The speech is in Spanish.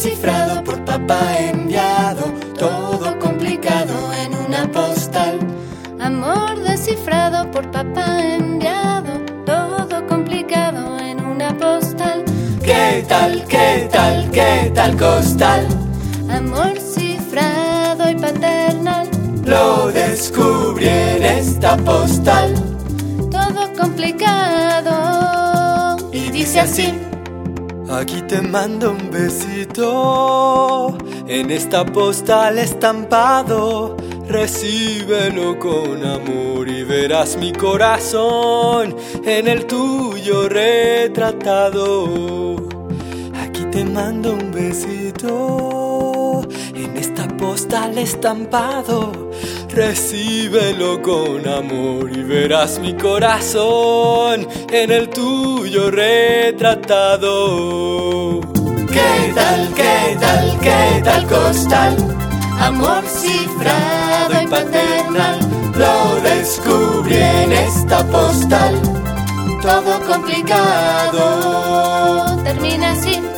descifrado por papá enviado, todo complicado en una postal. Amor descifrado por papá enviado, todo complicado en una postal. ¿Qué tal, qué tal, qué tal costal? Amor cifrado y paternal, Lo descubrí en esta postal. todo complicado. Y dice así: Aquí te mando un besito, en esta postal estampado. Recíbelo con amor y verás mi corazón en el tuyo retratado. Aquí te mando un besito, en esta postal estampado. Recíbelo con amor y verás mi corazón en el tuyo retratado. ¿Qué tal, qué tal, qué tal costal? Amor cifrado y paternal, lo descubrí en esta postal. Todo complicado termina así.